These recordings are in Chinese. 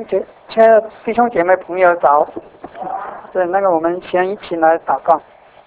亲爱的弟兄姐妹朋友早。对，我们先一起来祷告。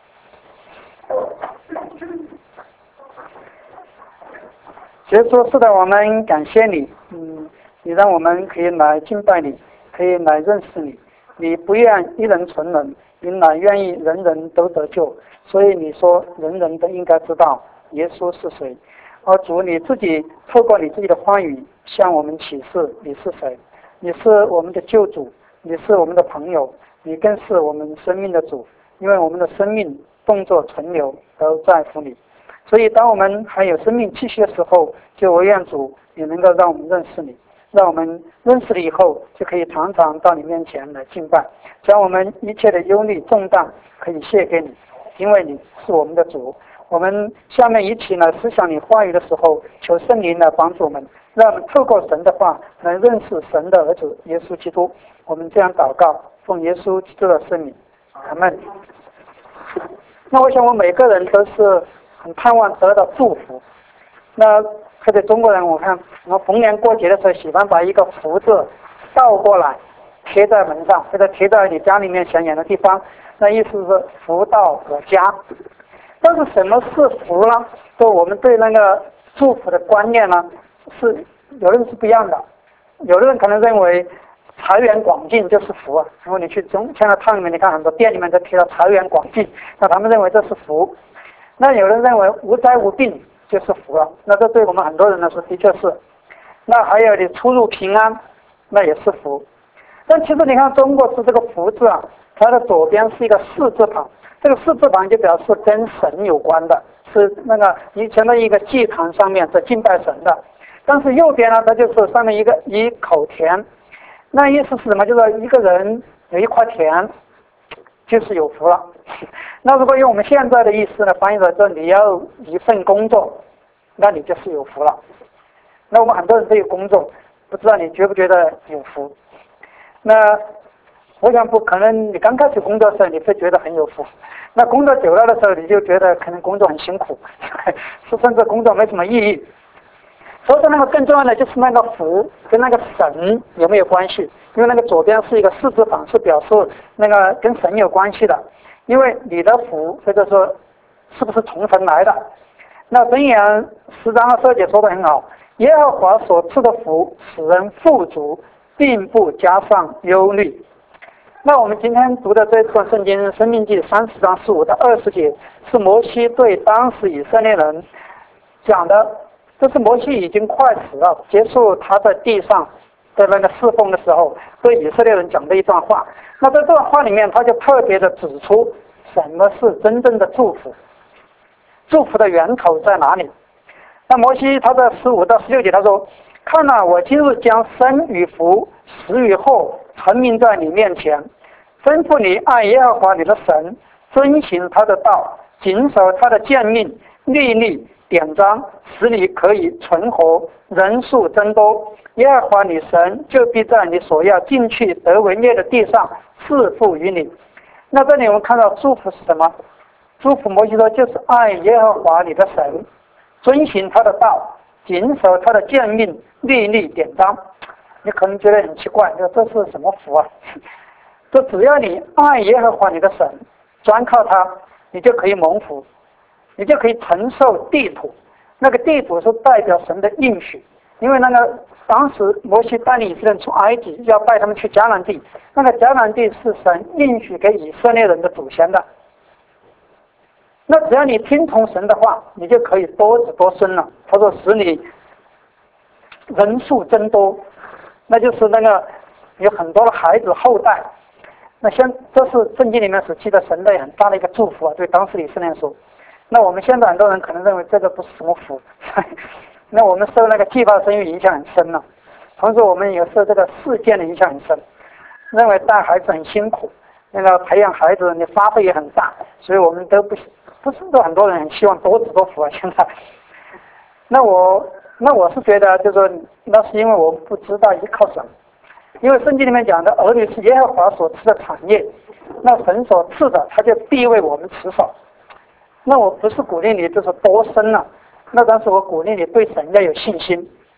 耶稣，是的，我们感谢你，你让我们可以来敬拜你，可以来认识你。你不愿一人存人，你乃愿意人人都得救。所以你说人人都应该知道耶稣是谁。而主你自己透过你自己的话语向我们启示你是谁。你是我们的救主，你是我们的朋友，你更是我们生命的主。因为我们的生命动作存留都在乎你。所以当我们还有生命气息的时候，就唯愿主你能够让我们认识你，让我们认识了以后就可以常常到你面前来敬拜，将我们一切的忧虑重担可以卸给你，因为你是我们的主。我们下面一起来思想你话语的时候，求圣灵来帮助我们，让我们透过神的话能认识神的儿子耶稣基督。我们这样祷告，奉耶稣基督的圣名，阿们。那我想我们每个人都是很盼望得到祝福。那特别中国人，我看我逢年过节的时候喜欢把一个福字倒过来贴在门上，或者贴在你家里面显眼的地方，那意思是福到我家。但是什么是福呢？就我们对那个祝福的观念呢，是有人是不一样的。有的人可能认为财源广进就是福啊，然后你去中现在汤里面，你看很多店里面都贴了财源广进，那他们认为这是福。那有人认为无灾无病就是福了，那这对我们很多人来说的确是。那还有你出入平安，那也是福。但其实你看中国是这个福字啊，它的左边是一个士字旁，这个士字旁就表示跟神有关的，是以前的一个祭坛上面在敬拜神的。但是右边呢，它就是上面一口田，那意思是什么？就是一个人有一块田就是有福了。那如果用我们现在的意思呢，翻译成说你要一份工作，那你就是有福了。那我们很多人都有工作，不知道你觉不觉得有福？那我想不可能，你刚开始工作的时候你会觉得很有福，那工作久了的时候你就觉得可能工作很辛苦，甚至工作没什么意义。所以说更重要的就是那个福跟那个神有没有关系？因为那个左边是一个士字旁，是表示跟神有关系的。因为你的福或者说是不是从神来的？那箴言10章20节说得很好，耶和华所赐的福使人富足，并不加上忧虑。那我们今天读的这段圣经申命记30章15到20节，是摩西对当时以色列人讲的。这是摩西已经快死了，结束他在地上的侍奉的时候，对以色列人讲的一段话。那在这段话里面，他就特别的指出什么是真正的祝福，祝福的源头在哪里。那摩西他在15到16节他说：看啊，我今日将生与福、死与祸陈明在你面前，吩咐你爱耶和华你的神，遵行他的道，谨守他的诫命、律例、典章，使你可以存活，人数增多。耶和华你神就必在你所要进去得为业的地上赐福于你。那这里我们看到祝福是什么？祝福摩西说就是爱耶和华你的神，遵行他的道，谨守他的诫命、律例、典章。你可能觉得很奇怪，这是什么福啊？这只要你爱耶和华你的神，专靠他，你就可以蒙福，你就可以承受地土。那个地土是代表神的应许，因为当时摩西带领以色列人出埃及，要带他们去迦南地，那个迦南地是神应许给以色列人的祖先的。那只要你听从神的话，你就可以多子多孙了。他说使你人数增多，那就是有很多的孩子后代。那这是圣经里面所记的神的很大的一个祝福啊，对当时以色列人说。那我们现在很多人可能认为这个不是什么福，那我们受计划生育影响很深了，同时我们也受这个事件的影响很深，认为带孩子很辛苦，培养孩子你花费也很大，所以我们都不是很多人很希望多子多福啊。现在，那我是觉得就是说，那是因为我不知道依靠神，因为圣经里面讲的儿女是耶和华所赐的产业，那神所赐的他就必为我们持守。那我不是鼓励你就是多生了，那但是我鼓励你对神要有信心，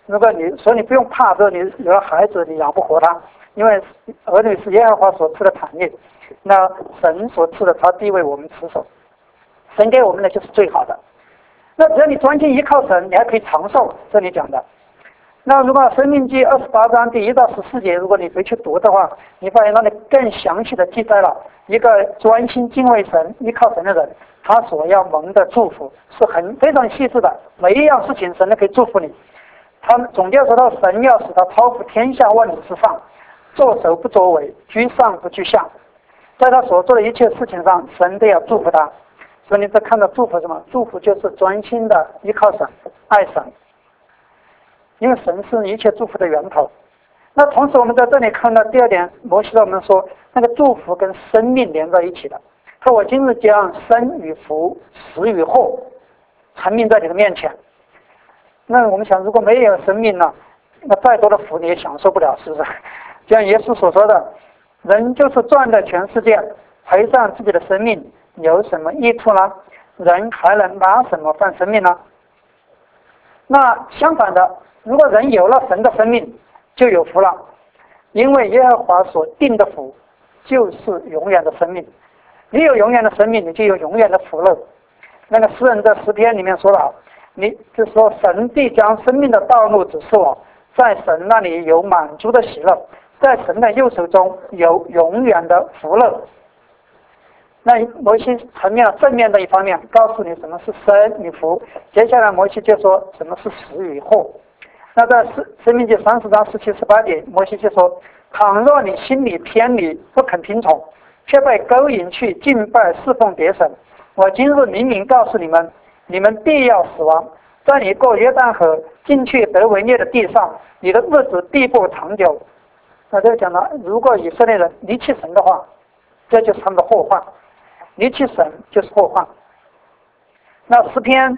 如果你说你不用怕，说你有了孩子你养不活他，因为儿女是耶和华所赐的产业，那神所赐的他必为我们持守，神给我们的就是最好的。那只要你专心依靠神，你还可以长寿，这里讲的。那如果《申命记》28章第1到14节，如果你回去读的话，你发现那里更详细的记载了一个专心敬畏神、依靠神的人，他所要蒙的祝福是非常细致的，每一样事情神都可以祝福你。他们总结说到，神要使他超乎天下万民之上，作首不作尾，居上不居下，在他所做的一切事情上，神都要祝福他。所以你在看到祝福什么？祝福就是专心的依靠神、爱神，因为神是一切祝福的源头。那同时我们在这里看到第二点，摩西对我们说，那个祝福跟生命连在一起的。说我今日将生与福、死与祸阐明在你的面前。那我们想，如果没有生命呢，那再多的福你也享受不了，是不是？就像耶稣所说的，人就是赚了全世界，赔上自己的生命，有什么益处呢？人还能拿什么换生命呢？那相反的，如果人有了神的生命，就有福了，因为耶和华所定的福就是永远的生命。你有永远的生命，你就有永远的福乐。那个诗人在诗篇里面说了，你就说神必将生命的道路指示我，在神那里有满足的喜乐，在神的右手中有永远的福乐。那摩西层面正面的一方面告诉你什么是生与福，接下来摩西就说什么是死与祸。那在申命记30章17、18节，摩西就说，倘若你心里偏离，不肯听从，却被勾引去敬拜侍奉别神，我今日明明告诉你们，你们必要死亡，在你过约旦河进去得为业的地上，你的日子必不长久。那这讲了，如果以色列人离弃神的话，这就是他们的祸患，离弃神就是祸患。那诗篇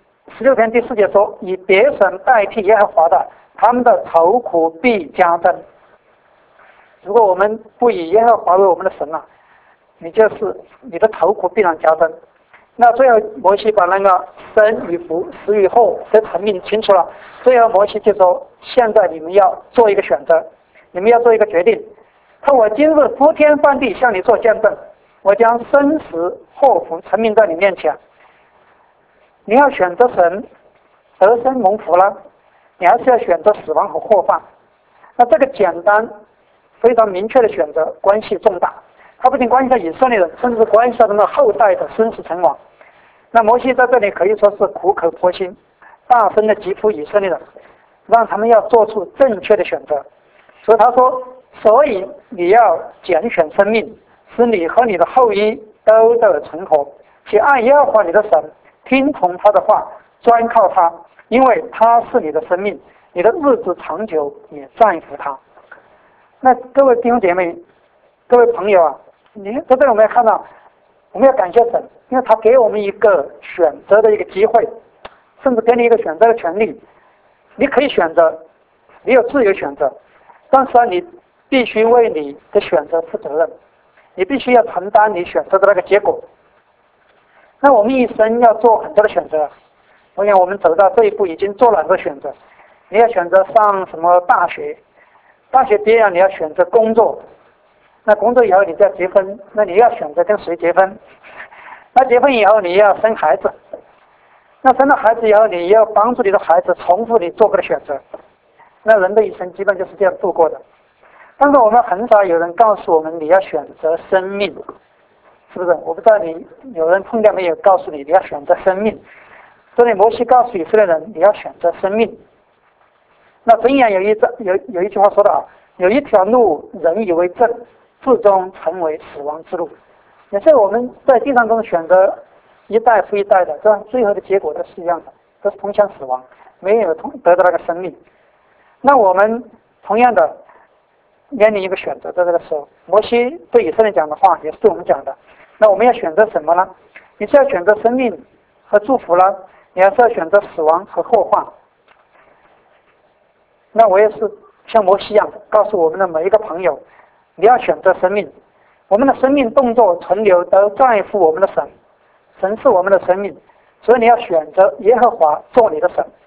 16篇第4节说，以别神代替耶和华的，他们的愁苦必加增。如果我们不以耶和华为我们的神啊，你的愁苦必然加增。那最后摩西把那个生与福、死与祸都阐明清楚了。最后摩西就说，现在你们要做一个选择，你们要做一个决定。他说，我今日铺天翻地向你做见证，我将生死祸福阐明在你面前。你要选择神得生蒙福了，你还是要选择死亡和祸患。那这个简单非常明确的选择关系重大，它不仅关系到以色列人，甚至关系到他们后代的生死存亡。那摩西在这里可以说是苦口婆心，大声的疾呼以色列人，让他们要做出正确的选择。所以他说，所以你要拣选生命，使你和你的后裔都得存活，去爱耶和华你的神，听从他的话，专靠他，因为他是你的生命，你的日子长久也在乎他。那各位弟兄姐妹，各位朋友啊，你在这里我们要看到，我们要感谢神，因为他给我们一个选择的一个机会，甚至给你一个选择的权利。你可以选择，你有自由选择，但是你必须为你的选择负责任，你必须要承担你选择的那个结果。那我们一生要做很多的选择，我想我们走到这一步已经做了很多选择。你要选择上什么大学，大学毕业你要选择工作，那工作以后你再结婚，那你要选择跟谁结婚，那结婚以后你要生孩子，那生了孩子以后你要帮助你的孩子重复你做过的选择。那人的一生基本就是这样度过的。但是我们很少有人告诉我们你要选择生命，是不是？我不知道你有人碰见没有告诉你要选择生命。这里摩西告诉以色列人你要选择生命。那箴言有一句话说得好，有一条路人以为正，最终成为死亡之路。也是我们在地上中选择一代复一代的，这样最后的结果都是一样的，都是通向死亡，没有得到那个生命。那我们同样的面临一个选择，在这个时候，摩西对以色列讲的话也是对我们讲的。那我们要选择什么呢？你是要选择生命和祝福呢，你还是要选择死亡和祸患？那我也是像摩西一样告诉我们的每一个朋友，你要选择生命。我们的生命动作存留都在乎我们的神，神是我们的生命，所以你要选择耶和华做你的神。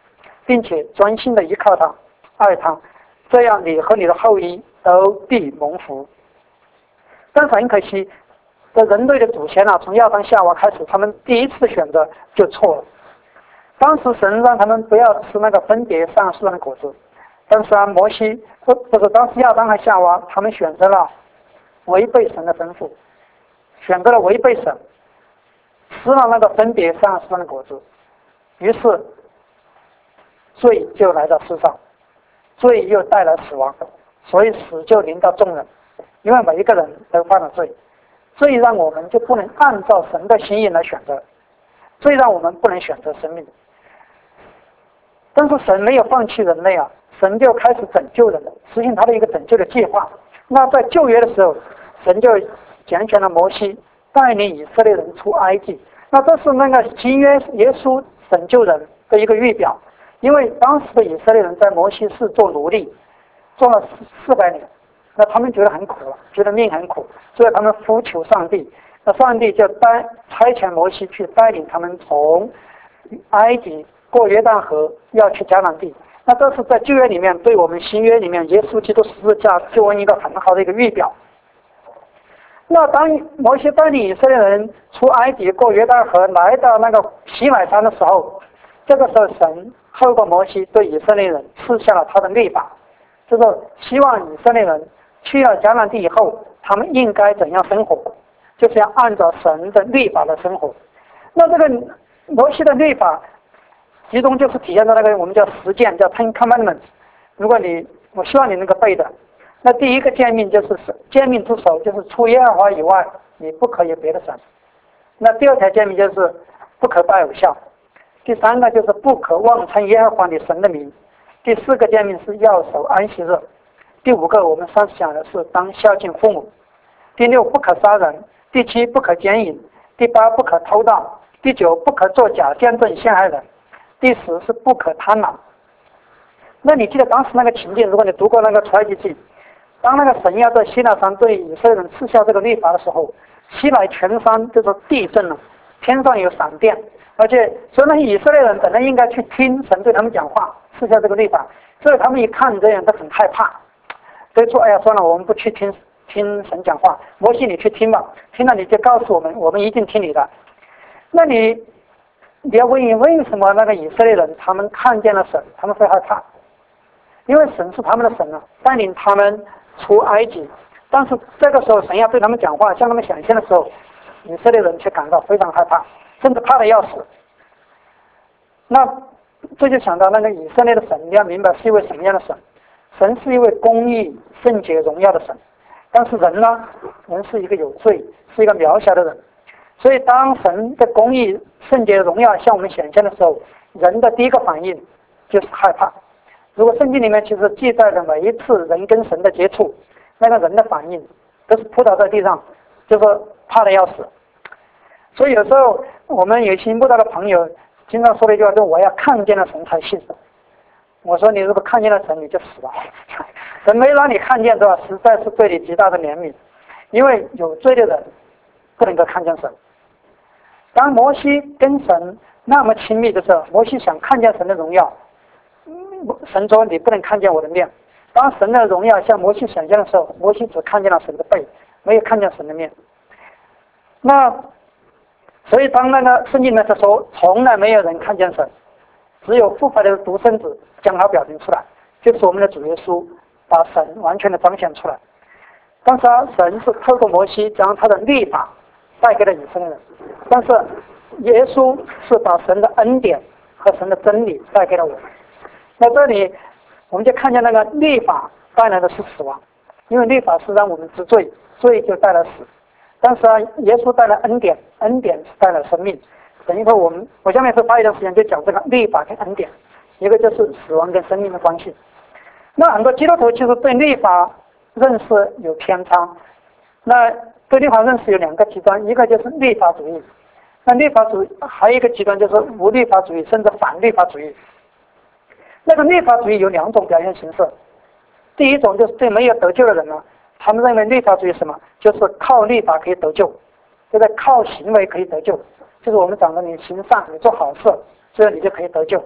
并且专心的依靠他，爱他，这样你和你的后裔都必蒙福。但是很可惜，这人类的祖先啊，从亚当夏娃开始，他们第一次选择就错了。当时神让他们不要吃那个分别善恶树上的果子，但是摩西不是当时亚当和夏娃，他们选择了违背神的吩咐，选择了违背神，吃了那个分别善恶树上的果子，于是罪就来到世上，罪又带来死亡，所以死就临到众人，因为每一个人都犯了罪，罪让我们就不能按照神的心意来选择，罪让我们不能选择生命。但是神没有放弃人类啊，神就开始拯救人，实行他的一个拯救的计划。那在旧约的时候，神就拣选了摩西，带领以色列人出埃及。那这是那个新约耶稣拯救人的一个预表，因为当时的以色列人在摩西是做奴隶，做了400年，那他们觉得很苦了，觉得命很苦，所以他们呼求上帝，那上帝就差遣摩西去带领他们从埃及过约旦河要去迦南地。那这是在旧约里面对我们新约里面耶稣基督十字架救恩一个很好的一个预表。那当摩西带领以色列人出埃及过约旦河来到那个西乃山的时候，这个时候神透过摩西对以色列人赐下了他的律法，就是希望以色列人去了迦南地以后，他们应该怎样生活，就是要按照神的律法来生活。那这个摩西的律法其中就是体现在那个我们叫10诫，叫 Ten Commandments。如果我希望你能够背的，那第一个诫命就是诫命之首，就是除耶和华以外，你不可有别的神。那第2条诫命就是不可拜偶像。第3个就是不可妄称耶和华你神的名。第4个诫命是要守安息日。第5个我们上次讲的是当孝敬父母。第6不可杀人。第7不可奸淫。第8不可偷盗。第9不可作假见证陷害人。第10是不可贪婪。那你记得当时那个情境，如果你读过那个出埃及记，当那个神要在西奈山对以色列人赐下这个律法的时候，西奈全山就是地震了，天上有闪电，而且所以那些以色列人本来应该去听神对他们讲话，赐下这个律法，所以他们一看这样都很害怕，所以说哎呀算了，我们不去听神讲话，摩西你去听吧，听了你就告诉我们，我们一定听你的。那你要问为什么那个以色列人他们看见了神，他们会害怕？因为神是他们的神啊，带领他们出埃及，但是这个时候神要对他们讲话，向他们显现的时候，以色列人却感到非常害怕，甚至怕得要死。那这就想到那个以色列的神，你要明白是一位什么样的神？神是一位公义、圣洁、荣耀的神，但是人呢，人是一个有罪，是一个渺小的人。所以当神的公义、圣洁、荣耀向我们显现的时候，人的第一个反应就是害怕。如果圣经里面其实记载的每一次人跟神的接触，那个人的反应都是扑倒在地上，就是怕得要死。所以有时候我们有些慕道的朋友经常说的一句话，就是我要看见了神才信。我说你如果看见了神，你就死了。神没让你看见，对吧？实在是对你极大的怜悯，因为有罪的人不能够看见神。当摩西跟神那么亲密的时候，摩西想看见神的荣耀，神说你不能看见我的面。当神的荣耀向摩西显现的时候，摩西只看见了神的背，没有看见神的面。那所以当那个圣经里面说从来没有人看见神，只有复活的独生子将他表明出来，就是我们的主耶稣把神完全的彰显出来。但是神是透过摩西将他的律法带给了以色列人，但是耶稣是把神的恩典和神的真理带给了我们。那这里我们就看见那个律法带来的是死亡，因为律法是让我们知罪，罪就带来死。但是耶稣带来恩典，恩典是带来生命。等一会我下面会花一段时间就讲这个律法跟恩典，一个就是死亡跟生命的关系。那很多基督徒其实对律法认识有偏差，那对律法认识有2个极端，一个就是律法主义，那律法主义还有一个极端就是无律法主义，甚至反律法主义。那个律法主义有2种表现形式，第一种就是对没有得救的人呢，他们认为律法主义什么，就是靠律法可以得救，就是靠行为可以得救，就是我们讲的你行善，你做好事，这样你就可以得救。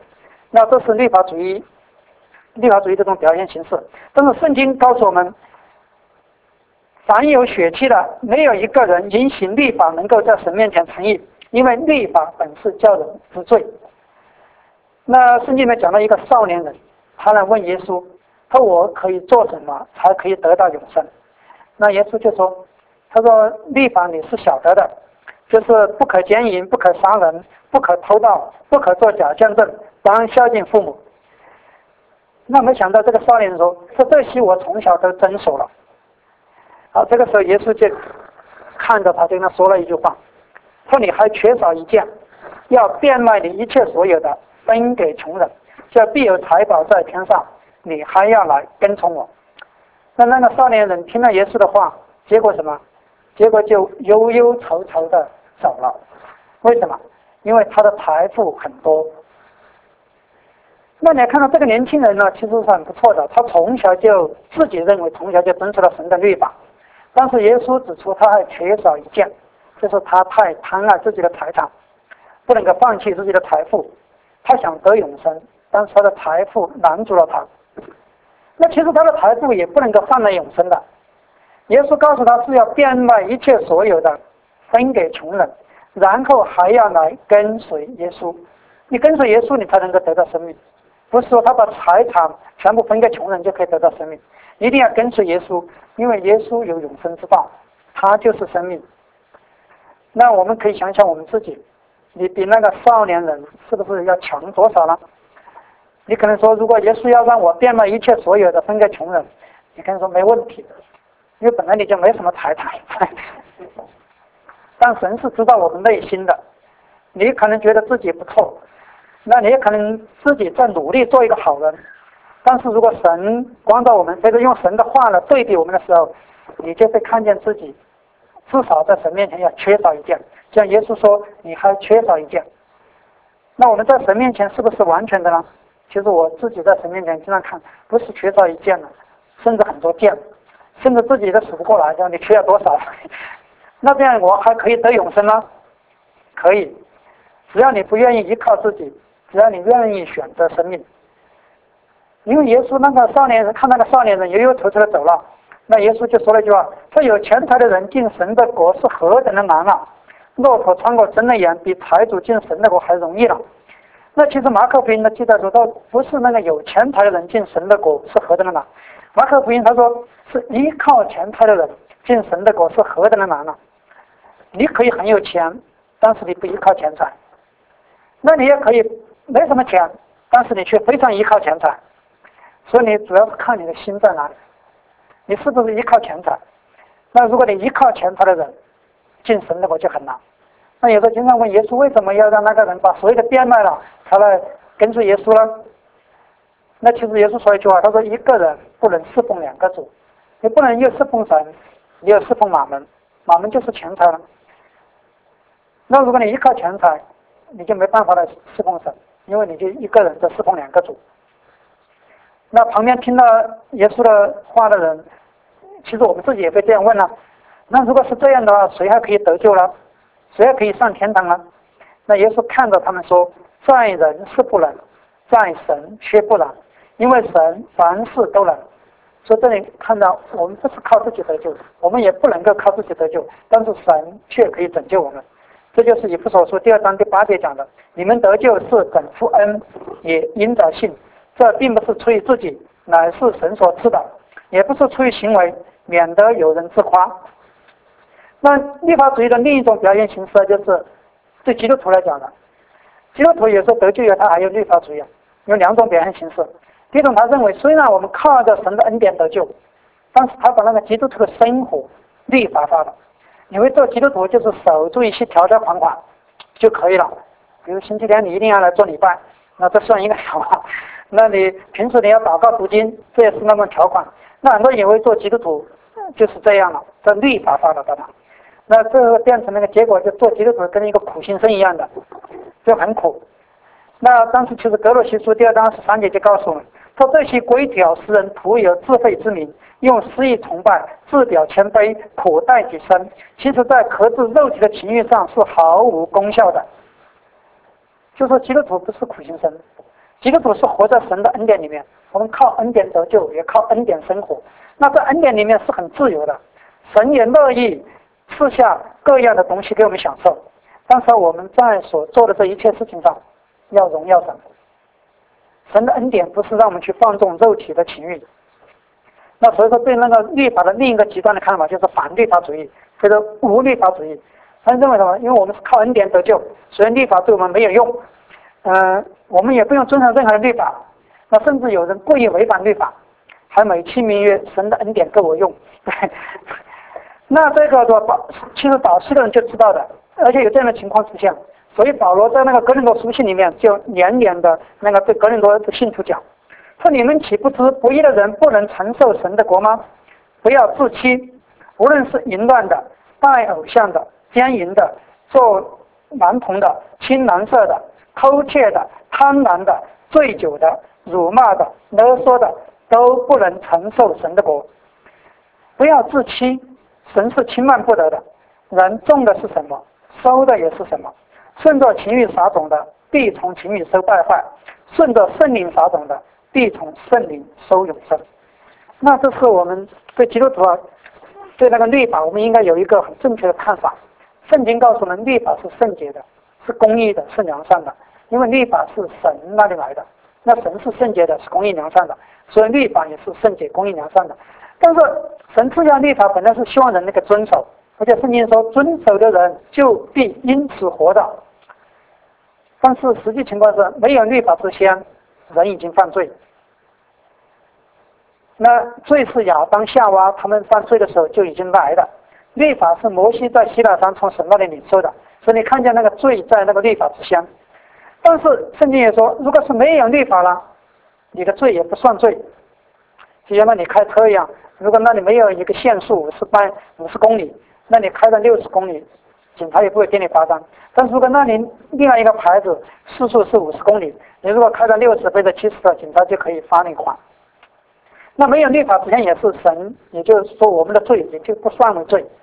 那这是律法主义这种表现形式。但是圣经告诉我们，凡有血气的，没有一个人因行律法能够在神面前称义，因为律法本是叫人知罪。那圣经里面讲到一个少年人，他来问耶稣，他说我可以做什么才可以得到永生？那耶稣就说，他说律法你是晓得的，就是不可奸淫，不可杀人，不可偷盗，不可作假见证，当孝敬父母。那没想到这个少年人说这些我从小都遵守了。好，这个时候耶稣就看着他，就跟他说了一句话，说你还缺少一件，要变卖你一切所有的，分给穷人，这必有财宝在天上，你还要来跟从我。那个少年人听了耶稣的话，结果什么？结果就忧忧愁愁的走了。为什么？因为他的财富很多。那你看到这个年轻人呢，其实是很不错的，他从小就自己认为从小就遵守了神的律法，但是耶稣指出他还缺少一件，就是他太贪爱自己的财产，不能够放弃自己的财富。他想得永生，但是他的财富拦住了他。那其实他的财富也不能够换来永生的。耶稣告诉他是要变卖一切所有的，分给穷人，然后还要来跟随耶稣。你跟随耶稣，你才能够得到生命。不是说他把财产全部分给穷人就可以得到生命，一定要跟随耶稣，因为耶稣有永生之道，他就是生命。那我们可以想想我们自己，你比那个少年人是不是要强多少呢？你可能说，如果耶稣要让我变卖一切所有的分给穷人，你可能说没问题，因为本来你就没什么财产。但神是知道我们内心的，你可能觉得自己不错，那你也可能自己在努力做一个好人，但是如果神光照我们，这个用神的话来对比我们的时候，你就会看见自己至少在神面前要缺少一件。像耶稣说你还缺少一件，那我们在神面前是不是完全的呢？其实我自己在神面前经常看，不是缺少一件了，甚至很多件，甚至自己都数不过来，你缺了多少？那这样我还可以得永生吗？可以，只要你不愿意依靠自己，只要你愿意选择生命。因为耶稣那个少年人看那个少年人忧忧愁愁的走了，那耶稣就说了一句话，说有钱财的人进神的国是何等的难啊，骆驼穿过针的眼比财主进神的国还容易了。那其实马可福音的记载说到，不是那个有钱财的人进神的国是何等的难，马可福音他说是依靠钱财的人进神的国是何等的难啊。你可以很有钱，但是你不依靠钱财，那你也可以没什么钱，但是你却非常依靠钱财。所以你主要是看你的心在哪里，你是不是依靠钱财？那如果你依靠钱财的人进神的国就很难。那有时候经常问耶稣，为什么要让那个人把所有的变卖了才来跟随耶稣呢？那其实耶稣说一句话，他说一个人不能侍奉两个主，你不能又侍奉神又侍奉马门，马门就是钱财了。那如果你依靠钱财，你就没办法来侍奉神，因为你就一个人在侍奉两个主。那旁边听到耶稣的话的人，其实我们自己也会这样问了，那如果是这样的话，谁还可以得救了？谁还可以上天堂呢？那耶稣看着他们说，在人是不能，在神却不然，因为神凡事都能。所以这里看到我们不是靠自己得救，我们也不能够靠自己得救，但是神却可以拯救我们。这就是以弗所书2章第8节讲的，你们得救是本乎恩，也因着信，这并不是出于自己，乃是神所赐的，也不是出于行为，免得有人自夸。那律法主义的另一种表现形式，就是对基督徒来讲的，基督徒有时候得救以后他还有律法主义，有两种表现形式。第一种，他认为虽然我们靠着神的恩典得救，但是他把那个基督徒的生活律法化了。你会做基督徒就是守住一些条条款款就可以了，比如星期天你一定要来做礼拜，那这算一个条款。那你平时你要祷告读经，这也是那么条款。那很多人以为做基督徒就是这样了，这律法化了的他。那这个变成那个结果，就做基督徒跟一个苦行僧一样的，就很苦。那当时其实格罗西书2章13节就告诉我们，说这些规条使人徒有自废之名，用私意崇拜，自表谦卑，苦待己身，其实在克制肉体的情欲上是毫无功效的。就说基督徒不是苦行僧， 基督徒是活在神的恩典里面，我们靠恩典得救，也靠恩典生活。那在恩典里面是很自由的，神也乐意赐下各样的东西给我们享受。但是我们在所做的这一切事情上，要荣耀神。神的恩典不是让我们去放纵肉体的情欲。那所以说，对那个律法的另一个极端的看法，就是反律法主义，或者无律法主义。他认为什么？因为我们是靠恩典得救，所以律法对我们没有用。我们也不用遵守任何的律法。那甚至有人故意违反律法，还美其名曰神的恩典够我用。那这个其实早期的人就知道的，而且有这样的情况出现。所以保罗在那个哥林多书信里面就连连的那个对哥林多的信徒讲，说你们岂不知不义的人不能承受神的国吗？不要自欺，无论是淫乱的、拜偶像的、奸淫的、做男童的、亲男色的、偷窃的、贪婪的、醉酒的、辱骂的、勒索的，都不能承受神的国。不要自欺，神是轻慢不得的。人种的是什么，收的也是什么。顺着情欲撒种的，必从情欲收败坏；顺着圣灵撒种的，必从圣灵收永生。那这是我们对基督徒对那个律法，我们应该有一个很正确的看法。圣经告诉我们，律法是圣洁的，是公义的，是良善的，因为律法是神那里来的。那神是圣洁的，是公义良善的，所以律法也是圣洁、公义良善的。但是神赐下律法本来是希望人那个遵守，而且圣经说遵守的人就必因此活的。但是实际情况是，没有律法之前，人已经犯罪。那罪是亚当夏娃他们犯罪的时候就已经来了，律法是摩西在西奈山从神那里领受的，所以你看见那个罪在那个律法之前。但是圣经也说，如果是没有律法了，你的罪也不算罪。就像那你开车一样，如果那里没有一个限速50公里，那你开到60公里，警察也不会给你罚单。但是如果那里另外一个牌子时速是50公里，你如果开到60或者70的，警察就可以罚你款。那没有律法之前也是神，也就是说我们的罪也就不算为罪。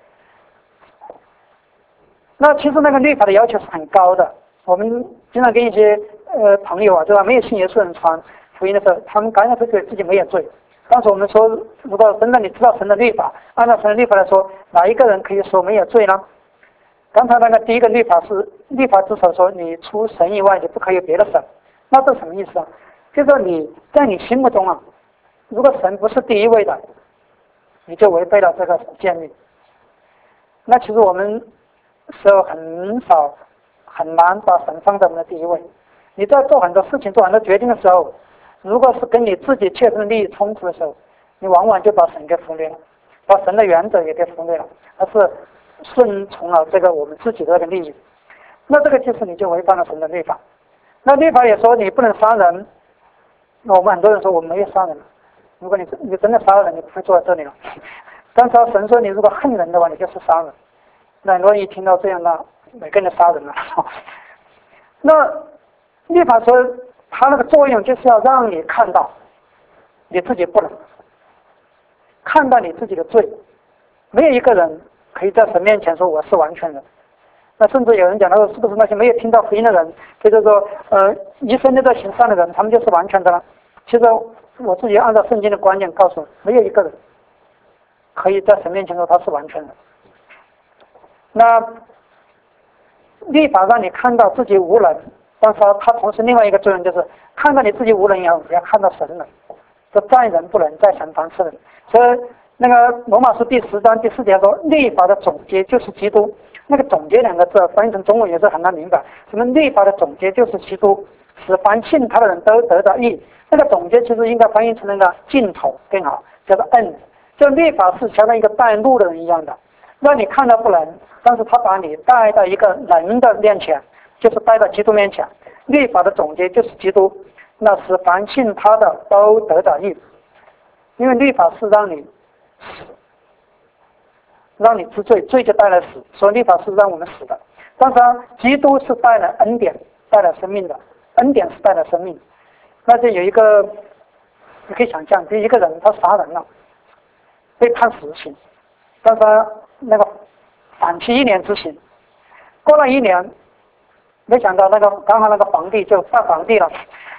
那其实那个律法的要求是很高的。我们经常跟一些朋友对吧，没有信耶稣人传福音的时候，他们刚开始觉得自己没有罪。但是我们说，如果真的你知道神的律法，按照神的律法来说，哪一个人可以说没有罪呢？刚才那个第一个律法是律法之首说，你除神以外，你不可以有别的神。那这什么意思啊？就是说你在你心目中如果神不是第一位的，你就违背了这个诫律。那其实我们时候很难把神放在我们的第一位。你在做很多事情、做很多决定的时候，如果是跟你自己切身利益冲突的时候，你往往就把神给忽略了，把神的原则也给忽略了，而是顺从了这个我们自己的这个利益。那这个其实你就违反了神的律法。那律法也说你不能杀人。那我们很多人说我们没有杀人，如果你真的杀了人，你不会坐在这里了。但是神说你如果恨人的话，你就是杀人。那很多人一听到这样，那每个人就杀人了。那律法说它那个作用就是要让你看到你自己不能，看到你自己的罪。没有一个人可以在神面前说我是完全人。那甚至有人讲，他说是不是那些没有听到福音的人，或者说一生都在行善的人，他们就是完全的了？其实我自己按照圣经的观念告诉，没有一个人可以在神面前说他是完全的。那律法让你看到自己无能，但是它同时另外一个作用就是看到你自己无能以后，也要看到神能。说在人不能，在神凡是能。所以那个罗马书第10章第4节说，律法的总结就是基督。那个总结2个字翻译成中文也是很难明白。什么律法的总结就是基督，使凡信他的人都得到义。那个总结其实应该翻译成那个尽头更好，叫做 end。这律法是像一个带路的人一样的，让你看到不能，但是他把你带到一个人的面前，就是带到基督面前。律法的总结就是基督，那使凡信他的都得到义。因为律法是让你死，让你知罪，罪就带来死，所以律法是让我们死的。但是基督是带来恩典，带来生命的。恩典是带来生命。那就有一个，你可以想象，就一个人他杀人了，被判死刑，但是那个缓期1年执行，过了1年，没想到刚好那个皇帝就换皇帝了，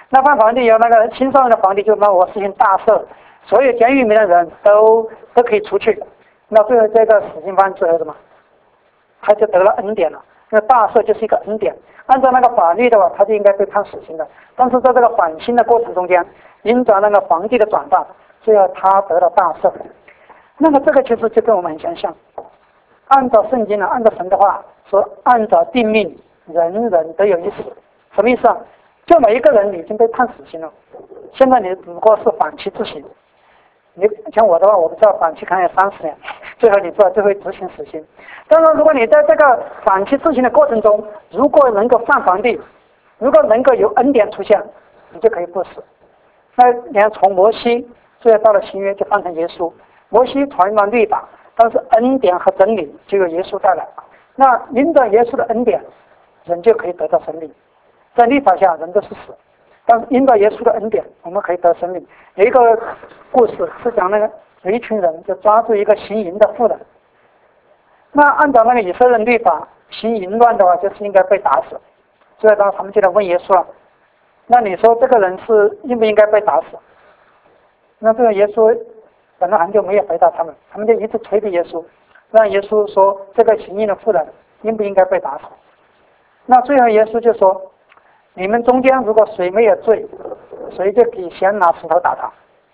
那换皇帝有那个新上任的皇帝就让我实行大赦，所有监狱里面的人都可以出去。那最后这个死刑犯最后什么？他就得了恩典了。那大赦就是一个恩典，按照那个法律的话，他就应该被判死刑的。但是在这个缓刑的过程中间，因着那个皇帝的转大，最后他得了大赦。那么这个其实就跟我们很相像。按照圣经呢，按照神的话说，按照定命，人人都有一死。什么意思啊？就每一个人已经被判死刑了，现在你只不过是缓期执行。你像我的话，我不知道缓期可能有30年，最后你知道就会执行死刑。但是如果你在这个缓期执行的过程中，如果能够犯皇帝，如果能够有恩典出现，你就可以不死。那你看从摩西最后到了新约就换成耶稣，摩西传完律法，但是恩典和真理就由耶稣带来。那因着耶稣的恩典，人就可以得到生命。在律法下人都是死，但是因着耶稣的恩典，我们可以得生命。有一个故事是讲那个有一群人就抓住一个行淫的妇人，那按照那个以色列律法，行淫乱的话就是应该被打死。所以当他们就来问耶稣了，那你说这个人是应不应该被打死？那这个耶稣本来就没有回答他们，他们就一直推逼耶稣，让耶稣说这个行淫的妇人应不应该被打死？那最后耶稣就说，你们中间如果谁没有罪，谁就可以先拿石头打他。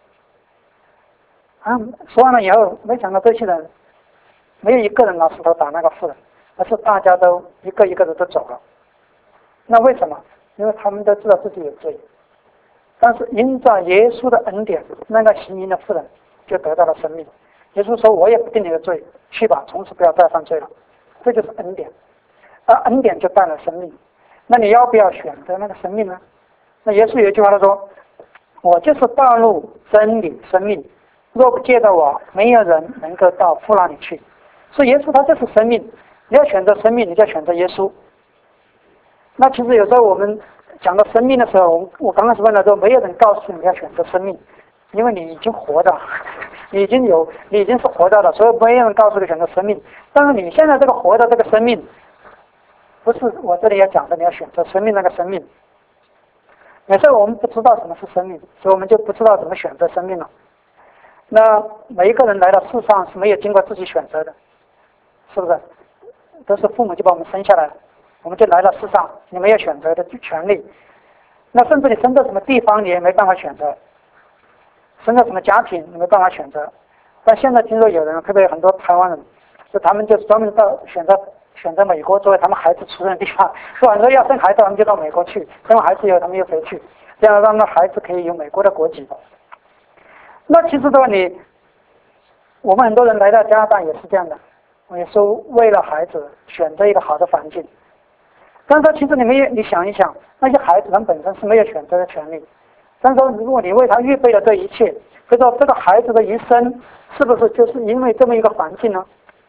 说完了以后，没想到这些人没有一个人拿石头打那个妇人，而是大家都一个一个的都走了。那为什么？因为他们都知道自己有罪，但是因着耶稣的恩典，那个行淫的妇人就得到了生命。耶稣说，我也不定你的罪，去吧，从此不要再犯罪了。这就是恩典，而恩典就带来生命。那你要不要选择那个生命呢？那耶稣有一句话他说，我就是道路真理生命，若不借着我，没有人能够到父那里去。所以耶稣他就是生命，你要选择生命，你就要选择耶稣。那其实有时候我们讲到生命的时候，我刚开始问了之后，没有人告诉你要选择生命，因为你已经活着，你已经是活着的，所以没有人告诉你选择生命。但是你现在这个活的这个生命，不是我这里要讲的你要选择生命那个生命。有时候我们不知道什么是生命，所以我们就不知道怎么选择生命了。那每一个人来到世上是没有经过自己选择的，是不是？都是父母就把我们生下来了，我们就来到世上，你没有选择的权利。那甚至你生在什么地方你也没办法选择，生在什么家庭你没办法选择。但现在听说有人，特别很多台湾人，就他们就专门到选择美国作为他们孩子出生的地方，说很多要生孩子他们就到美国去，生完孩子以后他们又回去，这样让那孩子可以有美国的国籍。那其实的话，我们很多人来到加拿大也是这样的，也是为了孩子选择一个好的环境。但是其实你想一想，那些孩子他们本身是没有选择的权利。但是如果你为他预备了这一切，所以说这个孩子的一生是不是就是因为这么一个环境呢？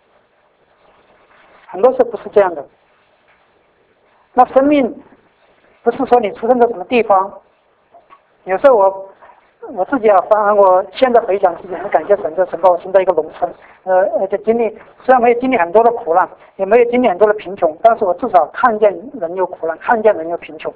很多时候不是这样的。那生命不是说你出生在什么地方，有时候我自己我现在回想自己很感谢神，这神把我生在一个农村，就虽然没有经历很多的苦难，也没有经历很多的贫穷，但是我至少看见人有苦难，看见人有贫穷。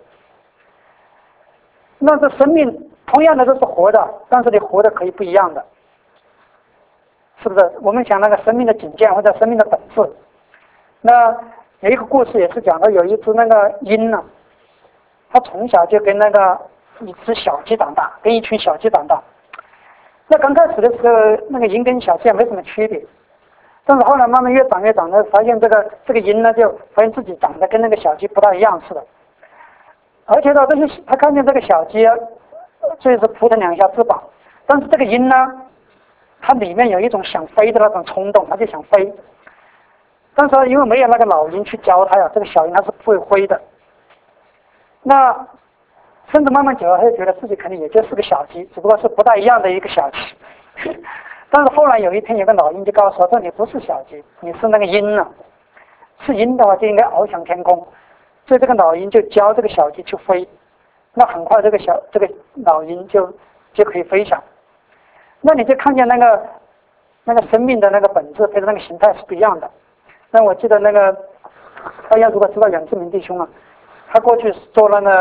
那这生命同样的都是活的，但是你活的可以不一样的，是不是？我们讲那个生命的警戒或者生命的本质。那有一个故事也是讲到有一只那个鹰呢，它从小就跟一只小鸡长大，跟一群小鸡长大。那刚开始的时候，那个鹰跟小鸡也没什么区别，但是后来慢慢越长越长，发现这个鹰呢，就发现自己长得跟那个小鸡不大一样似的。而且呢，他看见这个小鸡就是扑腾两下翅膀，但是这个鹰呢，它里面有一种想飞的那种冲动，它就想飞。但是因为没有那个老鹰去教它呀，这个小鹰它是不会飞的。那甚至慢慢久了，他就觉得自己可能也就是个小鸡，只不过是不大一样的一个小鸡。但是后来有一天，有个老鹰就告诉我说：“你不是小鸡，你是那个鹰啊！是鹰的话，就应该翱翔天空。”所以这个老鹰就教这个小鸡去飞。那很快，这个老鹰就可以飞翔。那你就看见那个生命的那个本质跟那个形态是不一样的。那我记得大家如果知道袁志明弟兄啊，他过去做那个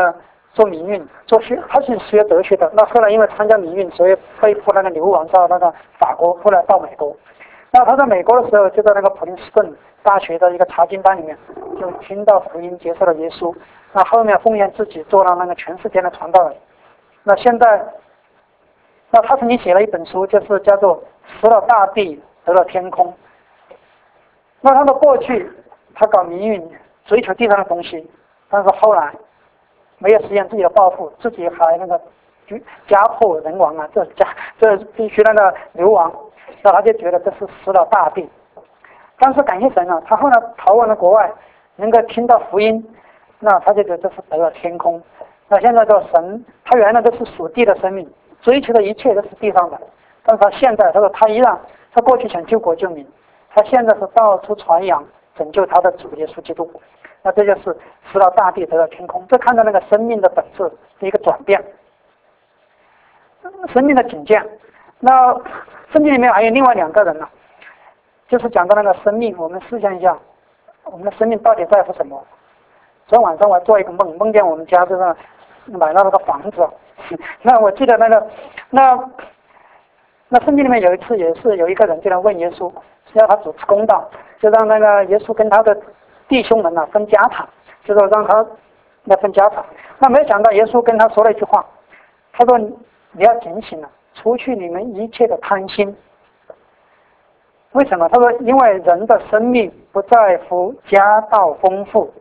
做民运，他是学哲学的。那后来因为参加民运，所以被迫那个流亡到那个法国，后来到美国。那他在美国的时候，就在那个普林斯顿大学的一个查经班里面，就听到福音，接受了耶稣。那后面奉献自己，做了那个全世界的传道人。那现在，那他曾经写了一本书，就是叫做《死了大地，得了天空》。那他的过去，他搞民运，追求地上的东西，但是后来没有实现自己的抱负，自己还那个家破人亡啊，这必须那个流亡。那他就觉得这是死了大地，但是感谢神啊，他后来逃往了国外，能够听到福音，那他就觉得这是得了天空。那现在这神，他原来都是属地的生命，追求的一切都是地上的，但是他现在他说他依然，他过去想救国救民，他现在是到处传扬拯救他的主耶稣基督。那这就是死了大地，得了天空，这看到那个生命的本质的一个转变，生命的境界。那圣经里面还有另外2个人呢，就是讲到那个生命，我们思想一下，我们的生命到底在乎什么？昨天晚上我还做一个梦，梦见我们家就是买了那个房子，那我记得那圣经里面有一次也是有一个人就来问耶稣，要他主持公道，就让那个耶稣跟他的弟兄们分家产，就说让他来分家产。那没想到耶稣跟他说了一句话，他说你要警醒了，除去你们一切的贪心。为什么？他说因为人的生命不在乎家道丰富，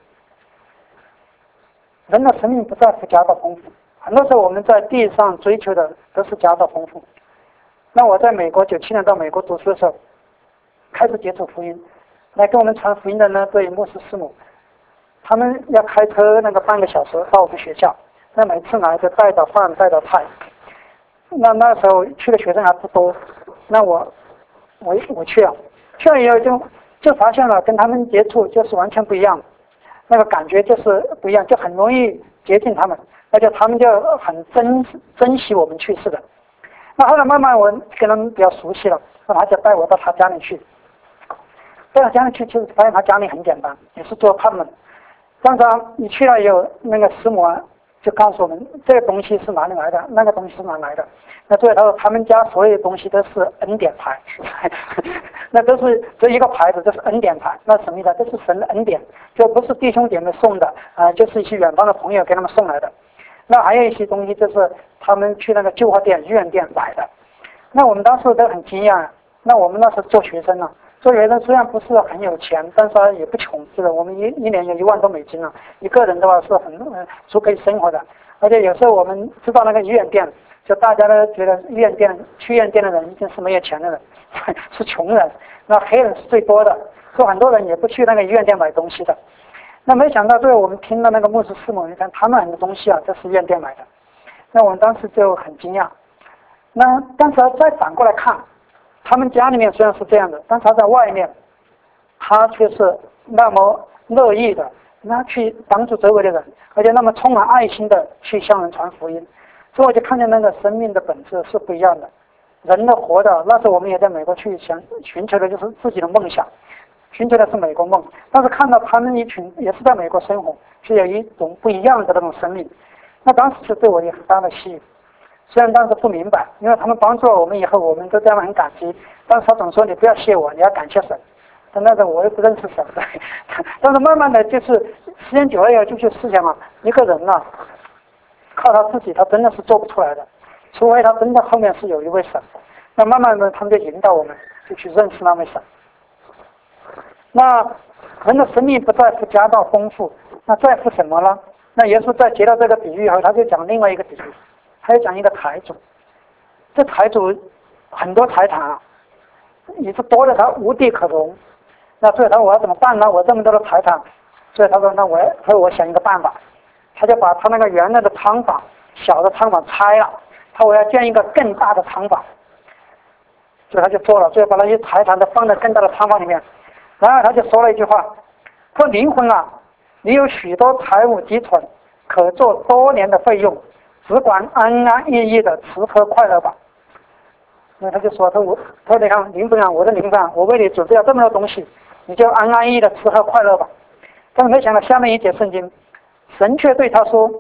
人的生命不在乎家道丰富。很多时候我们在地上追求的都是家道丰富。那我在美国97年到美国读书的时候，开始接触福音，来跟我们传福音的呢，对牧师师母，他们要开车那个半个小时到我们学校，那每次来就带着饭带着菜。那时候去的学生还不多，那我去了以后就发现了跟他们接触就是完全不一样，那个感觉就是不一样，就很容易接近他们，而且他们就很珍惜我们去世的。那后来慢慢我跟他们比较熟悉了，那他就带我到他家里去。到他家里去，其实发现他家里很简单，也是做他们。但是你去了以后，那个师母就告诉我们，这个东西是哪里来的，那个东西是哪里来的。那所以他说他们家所有的东西都是恩典牌，那都是这一个牌子，这是恩典牌。那什么意思？这是神的恩典，就不是弟兄姐妹送的就是一些远方的朋友给他们送来的。那还有一些东西就是他们去那个旧货店、医院店买的。那我们当时都很惊讶。那我们那时候做学生呢，做学生虽然不是很有钱，但是也不穷，是的，我们一年有1万多美金了，一个人的话是很足可以生活的。而且有时候我们知道那个医院店，就大家都觉得去医院店的人一定是没有钱的人，是穷人。那黑人是最多的，所以很多人也不去那个医院店买东西的。那没想到最后我们听到那个牧师师母，你看他们很多东西都是医院店买的。那我们当时就很惊讶。那但是再反过来看，他们家里面虽然是这样的，但是他在外面，他却是那么乐意的，那去帮助周围的人，而且那么充满爱心的去向人传福音。所以我就看见那个生命的本质是不一样的。人的活的，那时候我们也在美国去想寻求的就是自己的梦想，寻求的是美国梦。但是看到他们一群也是在美国生活，是有一种不一样的那种生命。那当时就对我有很大的吸引。虽然当时不明白，因为他们帮助了我们以后，我们都这样很感激。但是他总说你不要谢我，你要感谢神。但那个我又不认识神，但是慢慢的就是时间久了以后就去思想一个人靠他自己他真的是做不出来的，除非他真的后面是有一位神。那慢慢的他们就引导我们就去认识那位神。那人的生命不在乎家道丰富，那在乎什么呢？那耶稣在接到这个比喻以后，他就讲另外一个比喻，他就讲一个财主。这财主很多财产也是多的他无地可容。那所以他说我要怎么办呢？我这么多的财产。所以他说那我想一个办法，他就把他那个原来的仓房小的仓房拆了，我要建一个更大的仓房。所以他就做了，所以把那些财产都放在更大的仓房里面。然后他就说了一句话，说灵魂你有许多财物积存，可做多年的费用，只管安安逸逸的吃喝快乐吧。那他就说他说你看灵魂我的灵魂我为你准备了这么多东西，你就安安逸逸的吃喝快乐吧。但是没想到下面一节圣经，神却对他说，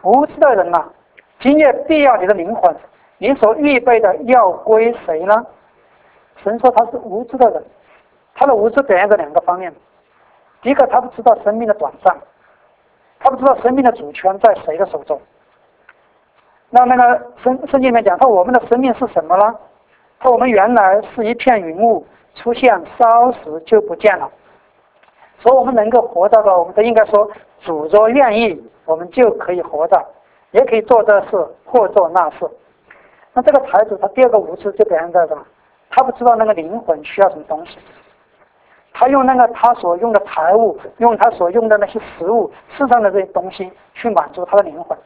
无知的人呐，今夜必要你的灵魂，你所预备的要归谁呢？神说他是无知的人，他的无知表现在2个方面。第一个，他不知道生命的短暂，他不知道生命的主权在谁的手中。那个圣经里面讲，他说我们的生命是什么呢？他说我们原来是一片云雾，出现稍时就不见了。所以我们能够活着的，我们都应该说，主若愿意，我们就可以活着，也可以做这事或做那事。那这个财主他第2个无知就表现在什么？他不知道那个灵魂需要什么东西，他用那个他所用的财物，用他所用的那些食物，世上的这些东西去满足他的灵魂。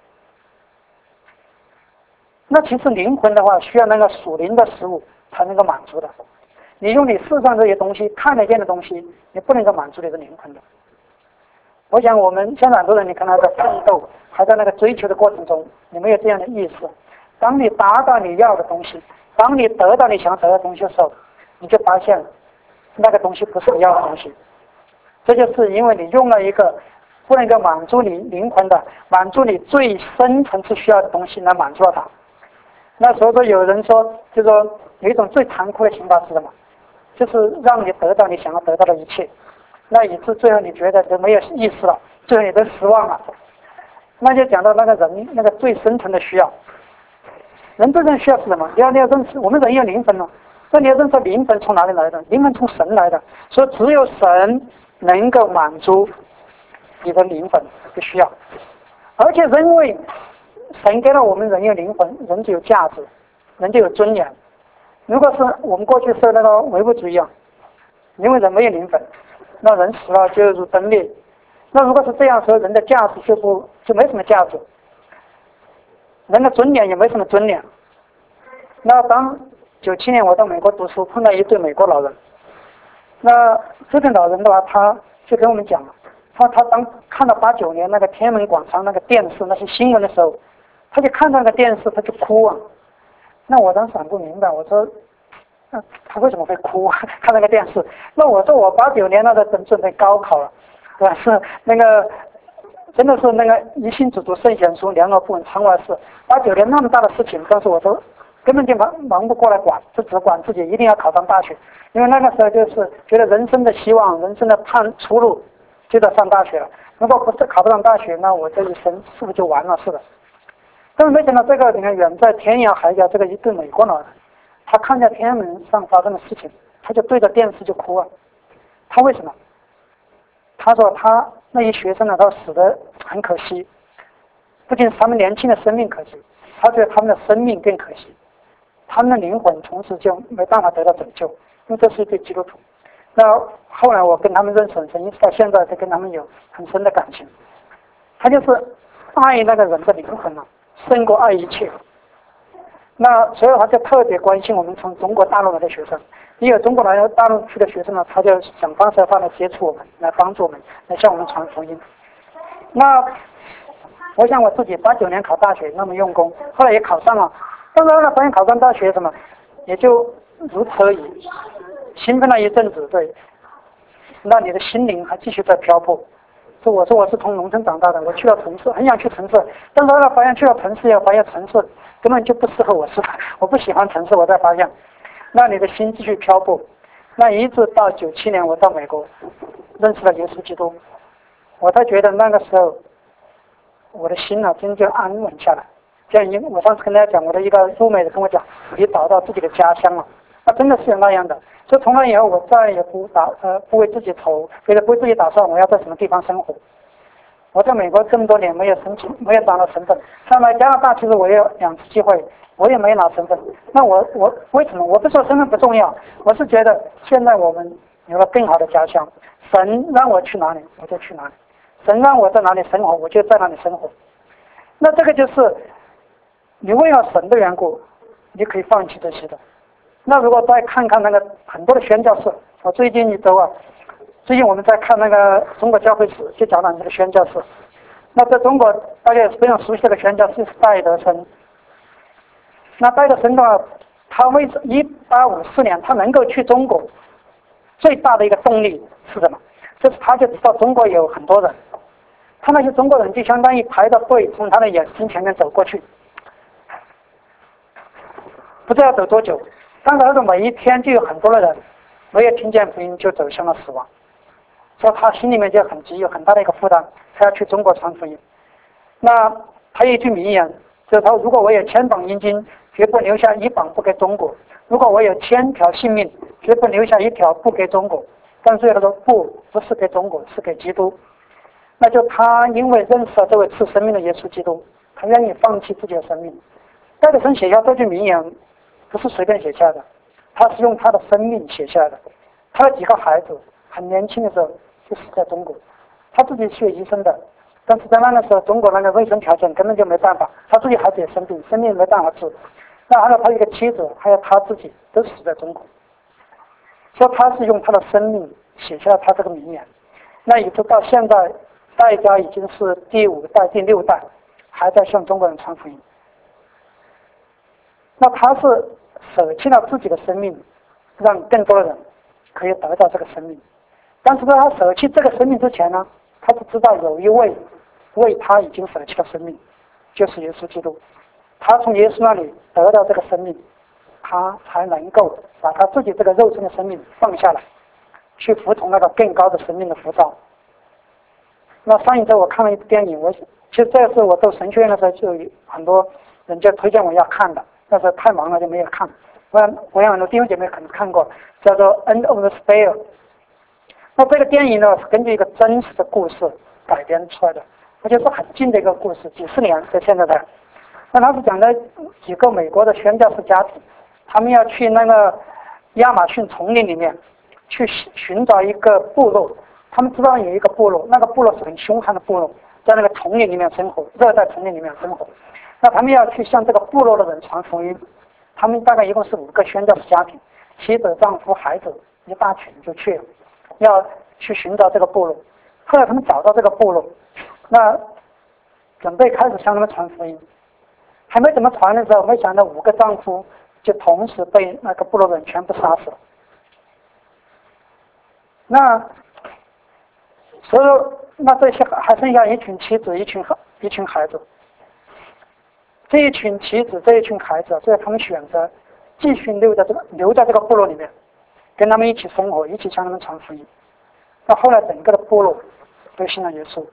那其实灵魂的话，需要那个属灵的食物才能够满足的。你用你世上这些东西，看得见的东西，你不能够满足你的灵魂的。我想我们现在很多人，你看他在奋斗，还在那个追求的过程中，你没有这样的意识。当你达到你要的东西，当你得到你想得的东西的时候，你就发现那个东西不是你要的东西。这就是因为你用了一个不能够满足你灵魂的、满足你最深层次需要的东西来满足了它。那所以说有人说，就说有一种最残酷的刑罚是什么？就是让你得到你想要得到的一切，那以致最后你觉得都没有意思了，最后你都失望了。那就讲到那个人那个最深层的需要。人真正需要是什么？你要认识，我们人有灵魂了，那你要认识灵魂从哪里来的？灵魂从神来的，所以只有神能够满足你的灵魂的需要。而且因为神给了我们人有灵魂，人就有价值，人就有尊严。如果是我们过去受那个唯物主义啊，因为人没有灵魂，那人死了就如灯灭。那如果是这样说，人的价值就没什么价值，人的尊严也没什么尊严。那当97年我到美国读书，碰到一对美国老人，那这个老人的话，他就跟我们讲了，他当看到89年那个天安门广场那个电视那些新闻的时候，他就看到那个电视他就哭啊。那我当时很不明白，我说他为什么会哭看那个电视？那我说我89年那个准备高考了，对吧？是那个真的是那个一心只读圣贤书，两耳不闻窗外事。89年那么大的事情，但是我说根本就忙不过来管，就只管自己一定要考上大学，因为那个时候就是觉得人生的希望、人生的出路就在上大学了。如果不是考不上大学，那我这一生是不是就完了似的？但是没想到这个你看远在天涯海角这个一对美国老人，他看见天安门上发生的事情，他就对着电视就哭了。他为什么？他说他那些学生呢，他死得很可惜，不仅是他们年轻的生命可惜，他觉得他们的生命更可惜，他们的灵魂从此就没办法得到拯救，因为这是一对基督徒。那后来我跟他们认识很深，一直到现在都跟他们有很深的感情。他就是爱那个人的灵魂啊，胜过爱一切。那所以他就特别关心我们从中国大陆来的学生，也有中国来大陆去的学生呢，他就想方设法来接触我们，来帮助我们，来向我们传福音。那我想我自己89年考大学那么用功，后来也考上了，但是后来发现考上大学什么也就如此而已，兴奋了一阵子，对，那你的心灵还继续在漂泊。我说我是从农村长大的，我去了城市，很想去城市，但是后来发现去了城市，也发现城市根本就不适合我我不喜欢城市，我才发现，那你的心继续漂泊。那一直到97年我到美国，认识了耶稣基督，我才觉得那个时候我的心啊真正安稳下来。这样我上次跟大家讲，我的一个入美的跟我讲，你找到自己的家乡了，那真的是那样的。所以从那以后，我再也不为自己愁，不为自己打算我要在什么地方生活。我在美国这么多年没有拿到身份，上来加拿大其实我也有2次机会，我也没拿身份。那我为什么？我不是说身份不重要，我是觉得现在我们有了更好的家乡，神让我去哪里我就去哪里，神让我在哪里生活我就在哪里生活。那这个就是你为了神的缘故，你可以放弃这些的。那如果再看看那个很多的宣教士，我最近一周啊，最近我们在看那个中国教会史，就讲到这个宣教士。那在中国大家也是非常熟悉的宣教士是戴德生。那戴德生的话，他为1854年他能够去中国，最大的一个动力是什么？就是他就知道中国有很多人， 他那些中国人就相当于排着队从他的眼睛前面走过去，不知道走多久，但是每一天就有很多的人没有听见福音就走向了死亡，所以他心里面就很急，有很大的一个负担，他要去中国传福音。那他有一句名言，就是他说：如果我有1000榜阴经，绝不留下1榜不给中国；如果我有1000条性命，绝不留下1条不给中国。但最后他说不是给中国，是给基督。那就他因为认识了这位赐生命的耶稣基督，他愿意放弃自己的生命。戴德生写下这句名言不是随便写下的，他是用他的生命写下的。他有几个孩子很年轻的时候就死在中国，他自己学医生的，但是在那个时候中国那个卫生条件根本就没办法，他自己孩子也生病，生病没办法治。那还有他一个妻子，还有他自己都死在中国，所以他是用他的生命写下了他这个名言。那一直到现在，戴家已经是第5代、第6代，还在向中国人传福音。那他是舍弃了自己的生命，让更多的人可以得到这个生命。但是在他舍弃这个生命之前呢，他就知道有一位为他已经舍弃了生命，就是耶稣基督。他从耶稣那里得到这个生命，他才能够把他自己这个肉身的生命放下来，去服从那个更高的生命的呼召。那上一周我看了一部电影，其实这是我读神学院的时候就有很多人就推荐我要看的，但是太忙了就没有看。我想很多弟兄姐妹可能看过，叫做《End of the Spell》。那这个电影呢是根据一个真实的故事改编出来的，而且是很近的一个故事，几十年在现在的。那他是讲的几个美国的宣教士家庭，他们要去那个亚马逊丛林里面去寻找一个部落。他们知道有一个部落，那个部落是很凶悍的部落，在那个丛林里面生活，热带丛林里面生活。那他们要去向这个部落的人传福音，他们大概一共是5个宣教士家庭，妻子、丈夫、孩子一大群就去了，要去寻找这个部落。后来他们找到这个部落，那准备开始向他们传福音，还没怎么传的时候，没想到5个丈夫就同时被那个部落的人全部杀死了。所以说，那这些还剩下一群妻子、一群孩子。这一群妻子、这一群孩子，所以他们选择继续留在这个部落里面，跟他们一起生活，一起向他们传福音。那后来整个的部落都信了耶稣。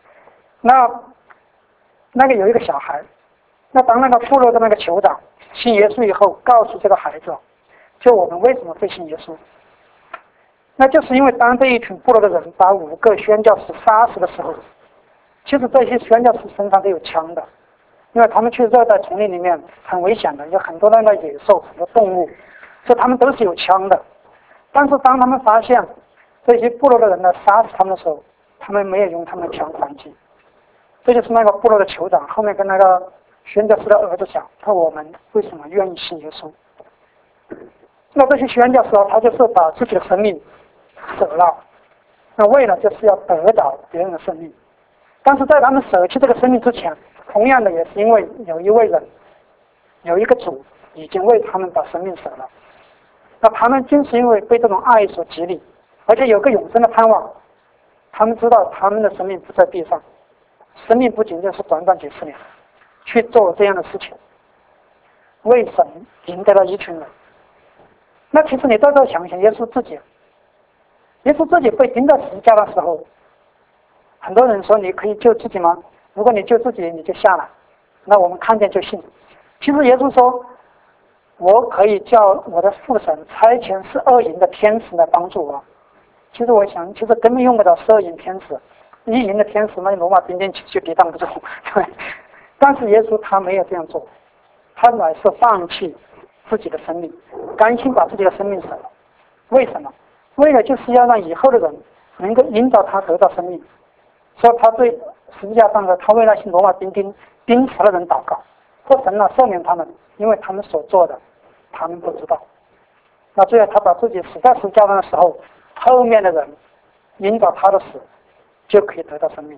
那个有一个小孩，那当那个部落的那个酋长信耶稣以后，告诉这个孩子，就我们为什么会信耶稣？那就是因为当这一群部落的人把5个宣教士杀死的时候，其实这些宣教士身上都有枪的，因为他们去热带丛林里面很危险的，有很多那个野兽、很多动物，所以他们都是有枪的。但是当他们发现这些部落的人来杀死他们的时候，他们没有用他们的枪还击。这就是那个部落的酋长后面跟那个宣教士的儿子讲，他说我们为什么愿意信耶稣？那这些宣教士他就是把自己的生命舍了，那为了就是要得到别人的生命。但是在他们舍弃这个生命之前，同样的也是因为有一位人，有一个主已经为他们把生命舍了。那他们正是因为被这种爱所激励，而且有个永生的盼望，他们知道他们的生命不在地上，生命不仅仅是短短几十年，去做这样的事情，为神赢得了一群人。那其实你到时候想想，耶稣自己被钉在十字架的时候，很多人说你可以救自己吗？如果你救自己，你就下来，那我们看见就信。其实耶稣说，我可以叫我的父神差遣12营的天使来帮助我。其实我想，其实根本用不着12营天使，1营的天使那罗马兵丁就抵挡不住，对。但是耶稣他没有这样做，他乃是放弃自己的生命，甘心把自己的生命舍了。为什么？为了就是要让以后的人能够引导他得到生命。所以他对十字架上的他为那些罗马兵丁钉死的人祷告，说神啊赦免他们，因为他们所做的他们不知道。那最后他把自己死在十字架上的时候，后面的人引导他的死就可以得到生命。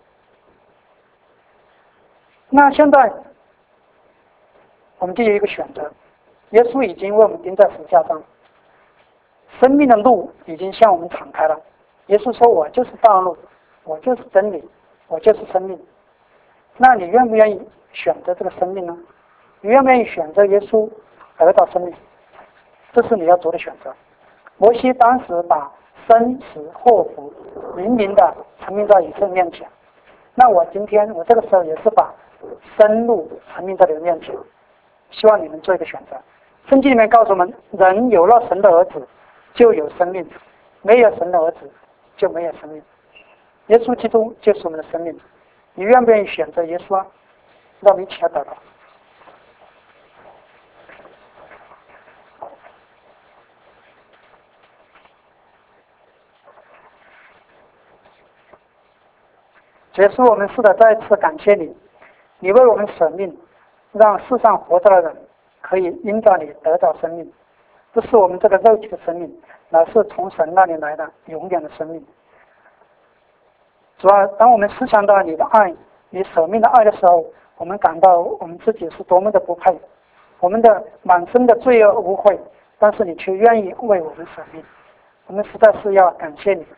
那现在我们就有一个选择，耶稣已经为我们钉在十字架上，生命的路已经向我们敞开了。耶稣说，我就是道路，我就是真理， 我就是生命。那你愿不愿意选择这个生命呢？你愿不愿意选择耶稣得到生命？这是你要做的选择。摩西当时把生死祸福明明的陈明在以色列面前，那我今天我这个时候也是把生路陈明在你的面前，希望你们做一个选择。圣经里面告诉我们，人有了神的儿子就有生命，没有神的儿子就没有生命。耶稣基督就是我们的生命，你愿不愿意选择耶稣啊？让我们一起来祷告。结束我们是的，再一次感谢你，你为我们舍命，让世上活着的人可以因着你得到生命，不是我们这个肉体的生命，乃是从神那里来的永远的生命。主要当我们思想到你的爱，你舍命的爱的时候，我们感到我们自己是多么的不配，我们的满身的罪恶污秽，但是你却愿意为我们舍命，我们实在是要感谢你。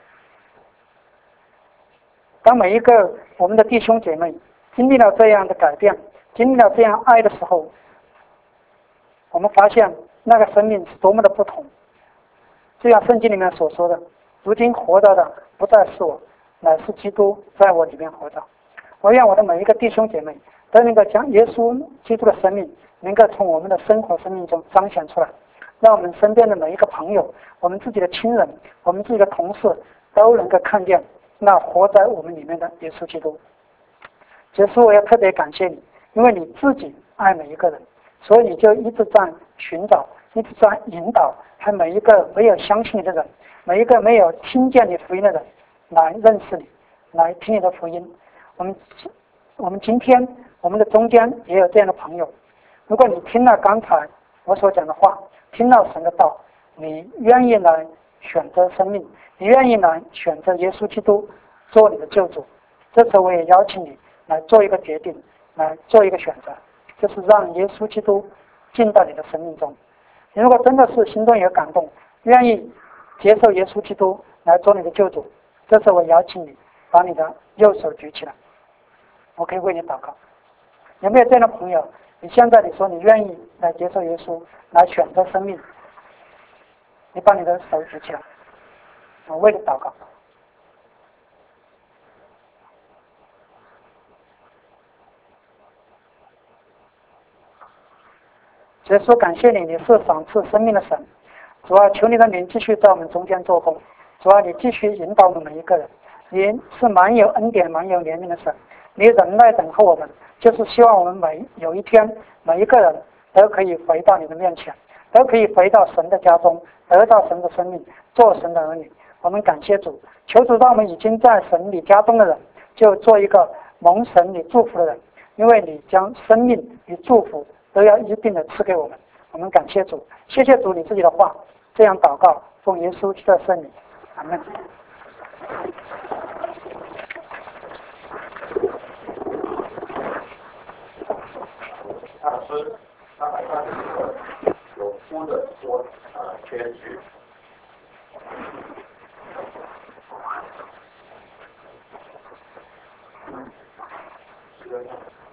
当每一个我们的弟兄姐妹经历了这样的改变，经历了这样爱的时候，我们发现那个生命是多么的不同。就像圣经里面所说的，如今活着的不再是我，乃是基督在我里面活着。我愿我的每一个弟兄姐妹都能够将耶稣基督的生命能够从我们的生活生命中彰显出来，让我们身边的每一个朋友，我们自己的亲人，我们自己的同事都能够看见那活在我们里面的耶稣基督。结束，我也特别感谢你，因为你自己爱每一个人，所以你就一直在寻找，一直在引导，还每一个没有相信你的人，每一个没有听见你福音的人来认识你，来听你的福音。我们今天我们的中间也有这样的朋友，如果你听了刚才我所讲的话，听到神的道，你愿意来选择生命，你愿意来选择耶稣基督做你的救主，这时候我也邀请你来做一个决定，来做一个选择，就是让耶稣基督进到你的生命中。你如果真的是心中有感动，愿意接受耶稣基督来做你的救主，这时候我邀请你把你的右手举起来，我可以为你祷告。有没有这样的朋友？你现在你说你愿意来接受耶稣，来选择生命，你把你的手举起来，我为你祷告。耶稣，感谢你，你是赏赐生命的神。主啊，求你的名继续在我们中间做工。主啊，你继续引导我们每一个人。你是满有恩典、满有怜悯的神。你忍耐等候我们，就是希望我们有一天，每一个人都可以回到你的面前，都可以回到神的家中，得到神的生命，做神的儿女。我们感谢主，求主让我们已经在神里家中的人，就做一个蒙神里祝福的人，因为你将生命与祝福都要一并的赐给我们。我们感谢主，谢谢主你自己的话，这样祷告，奉耶稣基督的圣名，阿门。 大师330个有夫的说全局。是的。